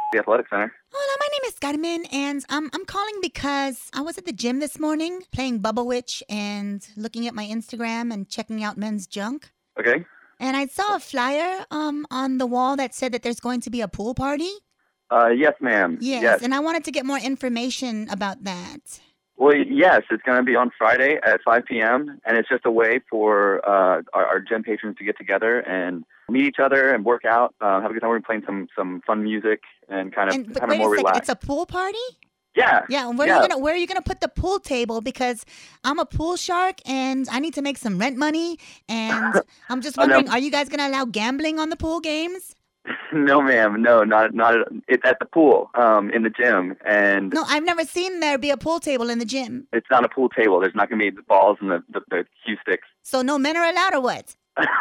the Athletic Center. Hola, my name is Carmen, and I'm calling because I was at the gym this morning playing Bubble Witch and looking at my Instagram and checking out men's junk. Okay. And I saw a flyer on the wall that said that there's going to be a pool party. Yes, ma'am. Yes, and I wanted to get more information about that. Well, yes, it's going to be on Friday at 5 p.m., and it's just a way for our gym patrons to get together and meet each other and work out, have a good time. We're playing some fun music and kind of more relaxed. It's a pool party? Yeah. Yeah, where are you gonna put the pool table? Because I'm a pool shark and I need to make some rent money, and I'm just wondering, are you guys gonna allow gambling on the pool games? No, ma'am. No, not. It's at the pool, in the gym, and no, I've never seen there be a pool table in the gym. It's not a pool table. There's not going to be the balls and the cue sticks. So no men are allowed, or what?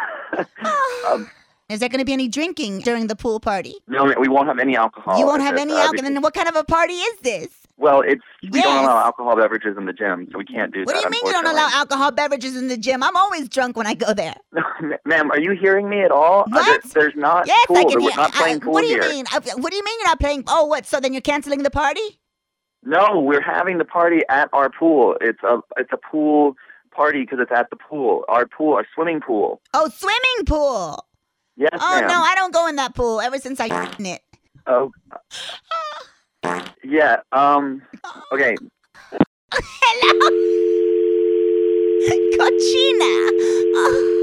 Is there going to be any drinking during the pool party? No, we won't have any alcohol. You won't have any alcohol. Then what kind of a party is this? Well, we don't allow alcohol beverages in the gym, so we can't do that. What do you mean you don't allow alcohol beverages in the gym? I'm always drunk when I go there. No, ma'am, are you hearing me at all? What? There's not pool. I can hear. We're not playing pool here. What do you mean? What do you mean you're not playing? Oh, what? So then you're canceling the party? No, we're having the party at our pool. It's a pool party because it's at the pool. Our swimming pool. Oh, swimming pool. Yes, oh, ma'am. No, I don't go in that pool ever since I in it. Oh. Yeah, okay. Hello? Cochina. Oh.